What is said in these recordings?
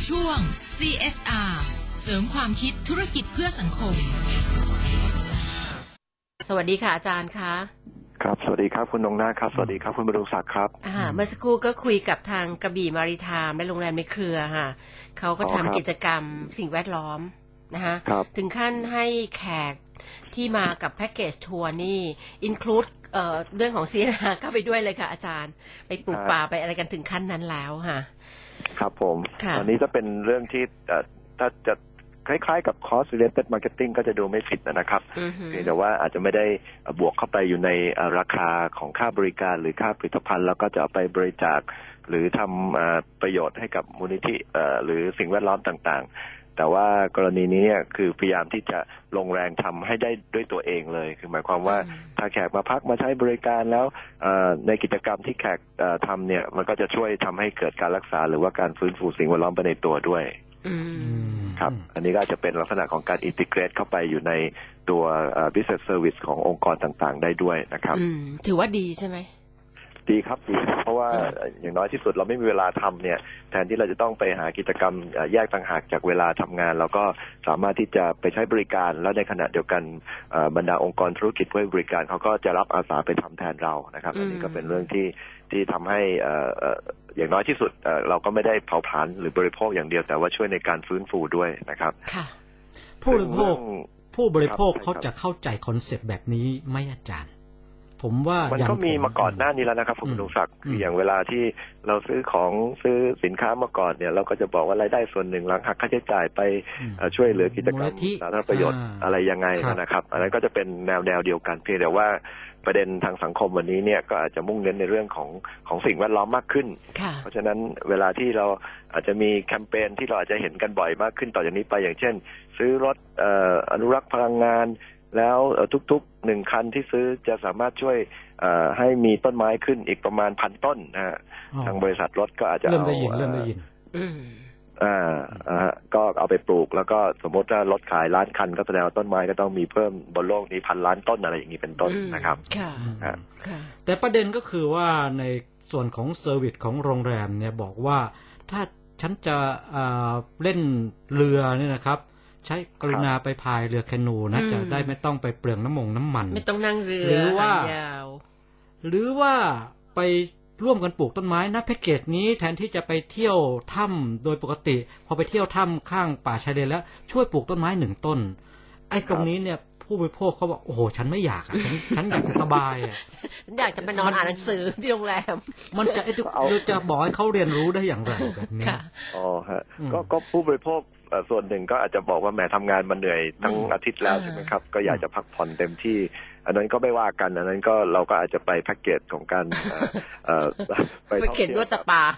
ช่วง CSR เสริมความคิดธุรกิจเพื่อสังคมสวัสดีค่ะอาจารย์คะครับสวัสดีครับคุณนงนาครับสวัสดีครับคุณบรุงศักดิ์ครับเมื่อสักครู่ก็คุยกับทางกระบี่มาริไทม์และโรงแรมในเครือค่ะเขาก็ทำกิจกรรมสิ่งแวดล้อมนะคะถึงขั้นให้แขกที่มากับแพ็กเกจทัวร์นี่อินคลูดเรื่องของCSRเข้าไปด้วยเลยค่ะอาจารย์ไปปลูกป่าไปอะไรกันถึงขั้นนั้นแล้วค่ะครับผมตอนนี้จะเป็นเรื่องที่ถ้าจะคล้ายๆกับ cost related marketing ก็จะดูไม่ผิดนะครับแต่ว่าอาจจะไม่ได้บวกเข้าไปอยู่ในราคาของค่าบริการหรือค่าผลิตภัณฑ์แล้วก็จะเอาไปบริจาคหรือทำประโยชน์ให้กับมูลนิธิหรือสิ่งแวดล้อมต่างๆแต่ว่ากรณีนี้คือพยายามที่จะลงแรงทำให้ได้ด้วยตัวเองเลยคือหมายความว่าถ้าแขกมาพักมาใช้บริการแล้วในกิจกรรมที่แขกทำเนี่ยมันก็จะช่วยทำให้เกิดการรักษาหรือว่าการฟื้นฟูสิ่งแวดล้อมไปในตัวด้วยครับอันนี้ก็จะเป็นลักษณะของการอินทิเกรตเข้าไปอยู่ในตัว business service ขององค์กรต่างๆได้ด้วยนะครับถือว่าดีใช่ไหมดีครับดีเพราะว่าอย่างน้อยที่สุดเราไม่มีเวลาทำเนี่ยแทนที่เราจะต้องไปหากิจกรรมแยกต่างหากจากเวลาทำงานเราก็สามารถที่จะไปใช้บริการแล้วในขณะเดียวกันบรรดาองค์กรธุรกิจผู้ให้บริการเขาก็จะรับอาสาไปทำแทนเรานะครับอันนี้ก็เป็นเรื่องที่ทำให้อย่างน้อยที่สุดเราก็ไม่ได้เผาผลาญหรือบริโภคอย่างเดียวแต่ว่าช่วยในการฟื้นฟูด้วยนะครับผู้บริโภคเขาจะเข้าใจคอนเซ็ปต์แบบนี้ไหมอาจารย์ผมว่ามันก็มีมาก่อนหน้านี้แล้วนะครับคุณลุงศักดิ์อย่างเวลาที่เราซื้อสินค้ามาก่อนเนี่ยเราก็จะบอกว่ารายได้ส่วนหนึ่งหลังหักค่าใช้จ่ายไปช่วยเหลือกิจกรรมสาธารณประโยชน์อะไรยังไงนะครับอันนั้นก็จะเป็นแนวเดียวกันเพียงแต่ว่าประเด็นทางสังคมวันนี้เนี่ยก็อาจจะมุ่งเน้นในเรื่องของสิ่งแวดล้อมมากขึ้นเพราะฉะนั้นเวลาที่เราอาจจะมีแคมเปญที่เราอาจจะเห็นกันบ่อยมากขึ้นต่อจากนี้ไปอย่างเช่นซื้อรถอนุรักษ์พลังงานแล้วทุกๆ1คันที่ซื้อจะสามารถช่วยให้มีต้นไม้ขึ้นอีกประมาณ 1,000 ต้นนะฮะทางบริษัทรถก็อาจจะเอาเริ่มได้ยินก็เอาไปปลูกแล้วก็สมมติว่ารถขายล้านคันก็แสดงว่าต้นไม้ก็ต้องมีเพิ่มบนโลกนี้1,000 ล้านต้นอะไรอย่างนี้เป็นต้นนะครับแต่ประเด็นก็คือว่าในส่วนของเซอร์วิสของโรงแรมเนี่ยบอกว่าถ้าฉันจะเล่นเรือเนี่ยนะครับใช้กรุณาไปพายเรือแคนูนะจะได้ไม่ต้องไปเปลืองน้ำมันไม่ต้องนั่งเรือหรือว่าไปร่วมกันปลูกต้นไม้นะแพ็กเกจนี้แทนที่จะไปเที่ยวถ้ำโดยปกติพอไปเที่ยวถ้ำข้างป่าชายเลนแล้วช่วยปลูกต้นไม้1 ต้นไอ้ตรงนี้เนี่ยผู้บริโภคเขาบอกโอ้โหฉันไม่อยากฉันอยากสบายฉันอยากจะไปนอนอ่านหนังสือที่โรงแรมมันจะบอกให้เขาเรียนรู้ได้อย่างไรแบบนี้อ๋อฮะก็ผู้บริโภคส่วนหนึ่งก็อาจจะบอกว่าแหมทำงานมาเหนื่อยทั้งอาทิตย์แล้วใช่ไหมครับก็อยากจะพักผ่อนเต็มที่อันนั้นก็ไม่ว่ากันอันนั้นก็เราก็อาจจะไปแพ็กเกจของการไปเขียนนวดสปา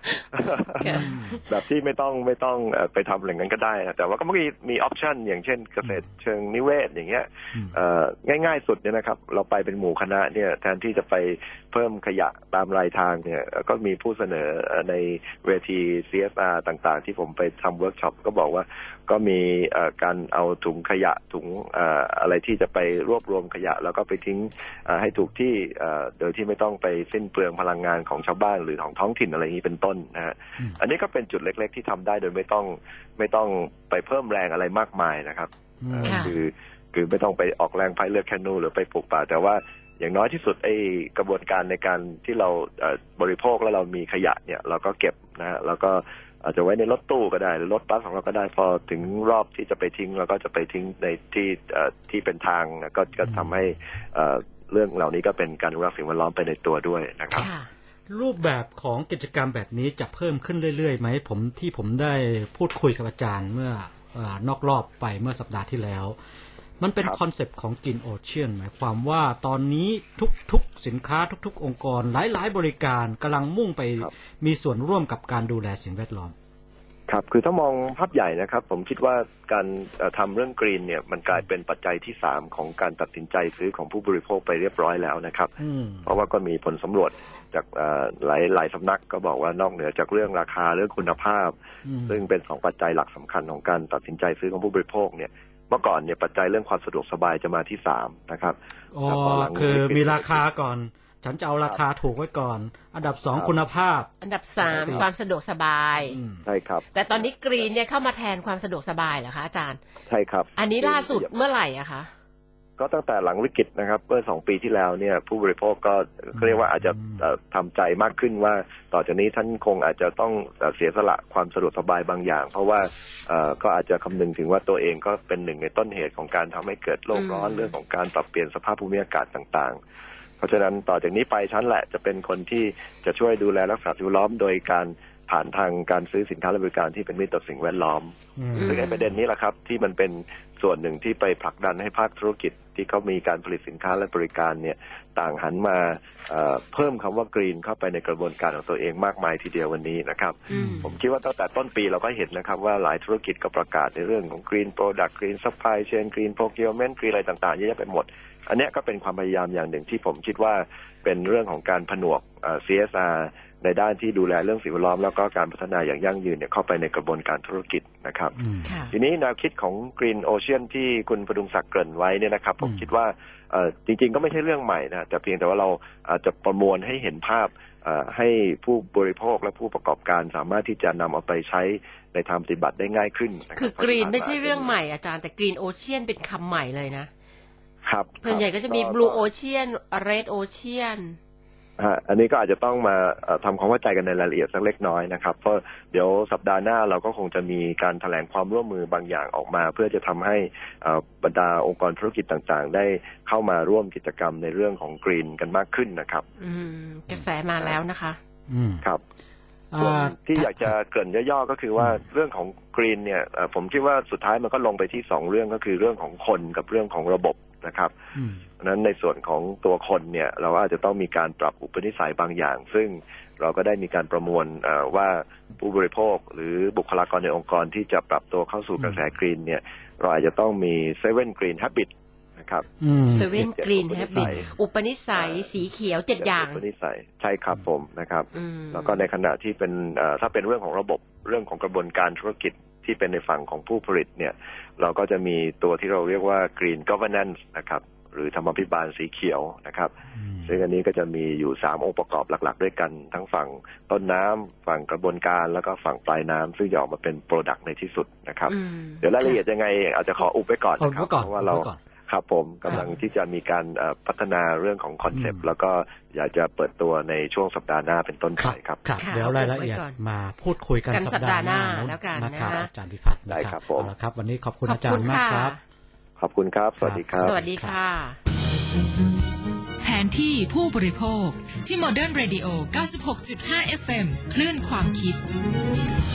แบบที่ไม่ต้องไปทำอย่างนั้นก็ได้แต่ว่าก็มีออปชั่นอย่างเช่นเกษตรเชิงนิเวศอย่างเงี้ยง่ายๆสุดเนี่ยนะครับเราไปเป็นหมู่คณะเนี่ยแทนที่จะไปเพิ่มขยะตามรายทางเนี่ยก็มีผู้เสนอในเวที CSR ต่างๆที่ผมไปทำเวิร์กช็อปก็บอกว่าก็มีการเอาถุงขยะถุงอะไรที่จะไปรวบรวมขยะแล้วก็ไปทิ้งให้ถูกที่โดยที่ไม่ต้องไปสิ้นเปลืองพลังงานของชาวบ้านหรือของท้องถิ่นอะไรอย่างนี้เป็นต้นนะฮะอันนี้ก็เป็นจุดเล็กๆที่ทำได้โดยไม่ต้องไปเพิ่มแรงอะไรมากมายนะครับคือไม่ต้องไปออกแรงพายเรือแคนูหรือไปปลูกป่าแต่ว่าอย่างน้อยที่สุดไอ้กระบวนการในการที่เราบริโภคแล้วเรามีขยะเนี่ยเราก็เก็บนะฮะแล้วก็อาจจะไว้ในรถตู้ก็ได้หรือรถบัสของเราก็ได้พอถึงรอบที่จะไปทิ้งเราก็จะไปทิ้งในที่เป็นทางก็ทำให้เรื่องเหล่านี้ก็เป็นการรักษาสิ่งแวดล้อมไปในตัวด้วยนะครับรูปแบบของกิจกรรมแบบนี้จะเพิ่มขึ้นเรื่อยๆไหมผมได้พูดคุยกับอาจารย์เมื่อนอกรอบไปเมื่อสัปดาห์ที่แล้วมันเป็นคอนเซปต์ของ Green Ocean หมายความว่าตอนนี้ทุกสินค้าทุกองค์กรหลายบริการกำลังมุ่งไปมีส่วนร่วมกับการดูแลสิ่งแวดล้อมครับคือถ้ามองภาพใหญ่นะครับผมคิดว่าการทำเรื่องกรีนเนี่ยมันกลายเป็นปัจจัยที่3ของการตัดสินใจซื้อของผู้บริโภคไปเรียบร้อยแล้วนะครับเพราะว่าก็มีผลสำรวจจากหลายสำนักก็บอกว่านอกเหนือจากเรื่องราคาเรื่องคุณภาพซึ่งเป็น2ปัจจัยหลักสำคัญของการตัดสินใจซื้อของผู้บริโภคเนี่ยเมื่อก่อนเนี่ยปัจจัยเรื่องความสะดวกสบายจะมาที่3นะครับอ๋อคือมีราคาก่อนฉันจะเอาราคาถูกไว้ก่อนอันดับ2คุณภาพอันดับ3ความสะดวกสบายใช่ครับแต่ตอนนี้กรีนเนี่ยเข้ามาแทนความสะดวกสบายเหรอคะอาจารย์ใช่ครับอันนี้ล่าสุดเมื่อไหร่อะคะก็ตั้งแต่หลังวิกฤตนะครับเมื่อ2 ปีที่แล้วเนี่ยผู้บริโภคก็เรียกว่าอาจจะทำใจมากขึ้นว่าต่อจากนี้ท่านคงอาจจะต้องเสียสละความสะดวกสบายบางอย่างเพราะว่าก็อาจจะคำนึงถึงว่าตัวเองก็เป็นหนึ่งในต้นเหตุของการทำให้เกิดโลกร้อนเรื่องของการปรับเปลี่ยนสภาพภูมิอากาศต่างๆเพราะฉะนั้นต่อจากนี้ไปฉันแหละจะเป็นคนที่จะช่วยดูแลรักษาสิ่งแวดล้อมโดยการผ่านทางการซื้อสินค้าและบริการที่เป็นมิตรต่อสิ่งแวดล้อมซึ่งในประเด็นนี้แหละครับที่มันเป็นส่วนหนึ่งที่ไปผลักดันให้ภาคธุรกิจที่เขามีการผลิตสินค้าและบริการเนี่ยต่างหันมาเพิ่มคำว่ากรีนเข้าไปในกระบวนการของตัวเองมากมายทีเดียววันนี้นะครับผมคิดว่าตั้งแต่ต้นปีเราก็เห็นนะครับว่าหลายธุรกิจก็ประกาศในเรื่องของ Green Product Green Supply Chain Green Procurement Green อะไรต่างๆเยอะแยะไปหมดอันนี้ก็เป็นความพยายามอย่างหนึ่งที่ผมคิดว่าเป็นเรื่องของการผนวกCSR ในด้านที่ดูแลเรื่องสิ่งแวดล้อมแล้วก็การพัฒนาอย่างยั่งยืนเนี่ยเข้าไปในกระบวนการธุรกิจนะครับทีนี้แนวคิดของ Green Ocean ที่คุณพดุงศักดิ์เกริ่นไว้เนี่ยนะครับผมคิดว่าจริงๆก็ไม่ใช่เรื่องใหม่นะแต่เพียงแต่ว่าเราอาจจะประมวลให้เห็นภาพให้ผู้บริโภคและผู้ประกอบการสามารถที่จะนำเอาไปใช้ในทางปฏิบัติได้ง่ายขึ้นคือกรีนไม่ใช่เรื่องใหม่อาจารย์แต่ Green Ocean เป็นคำใหม่เลยนะครับส่วนใหญ่ก็จะมี Blue Ocean Red Ocean อันนี้ก็อาจจะต้องมาทำความเข้าใจกันในรายละเอียดสักเล็กน้อยนะครับเพราะเดี๋ยวสัปดาห์หน้าเราก็คงจะมีการแถลงความร่วมมือบางอย่างออกมาเพื่อจะทำให้บรรดาองค์กรธุรกิจต่างๆได้เข้ามาร่วมกิจกรรมในเรื่องของกรีนกันมากขึ้นนะครับกระแสมาแล้วนะคะครับที่อยากจะเกริ่นย่อๆก็คือว่าเรื่องของกรีนเนี่ยผมคิดว่าสุดท้ายมันก็ลงไปที่2เรื่องก็คือเรื่องของคนกับเรื่องของระบบนะครับนั้นในส่วนของตัวคนเนี่ยเราอาจจะต้องมีการปรับอุปนิสัยบางอย่างซึ่งเราก็ได้มีการประมวลว่าผู้บริโภคหรือบุคลากรในองค์กรที่จะปรับตัวเข้าสู่กระแสกรีนเนี่ยเราอาจจะต้องมี7 Green Habit นะครับ 7 Green Habit อุปนิสัยสีเขียว7อย่างอุปนิสัยใช่ครับผมนะครับแล้วก็ในขณะที่เป็นถ้าเป็นเรื่องของระบบเรื่องของกระบวนการธุรกิจที่เป็นในฝั่งของผู้ผลิตเนี่ยเราก็จะมีตัวที่เราเรียกว่า Green Governance นะครับหรือธรรมาภิบาลสีเขียวนะครับซึ่งอันนี้ก็จะมีอยู่3องค์ประกอบหลักๆด้วยกันทั้งฝั่งต้นน้ำฝั่งกระบวนการแล้วก็ฝั่งปลายน้ำซึ่งจะออกมาเป็นโปรดักต์ในที่สุดนะครับเดี๋ยวรายละเอียดยังไงอาจจะขออุบไว้ก่อนนะครับเพราะว่าเราครับผมกำลังที่จะมีการพัฒนาเรื่องของคอนเซปต์แล้วก็อยากจะเปิดตัวในช่วงสัปดาห์หน้าเป็นต้นไปครับเดี๋ยวรายละเอียดมาพูดคุยกันสัปดาห์หน้าแล้วกันนะครับอาจารย์พิพัฒน์ได้ครับผมครับวันนี้ขอบคุณอาจารย์มากครับขอบคุณครับสวัสดีครับสวัสดีค่ะแผนที่ผู้บริโภคที่ Modern Radio 96.5 FM คลื่นความคิด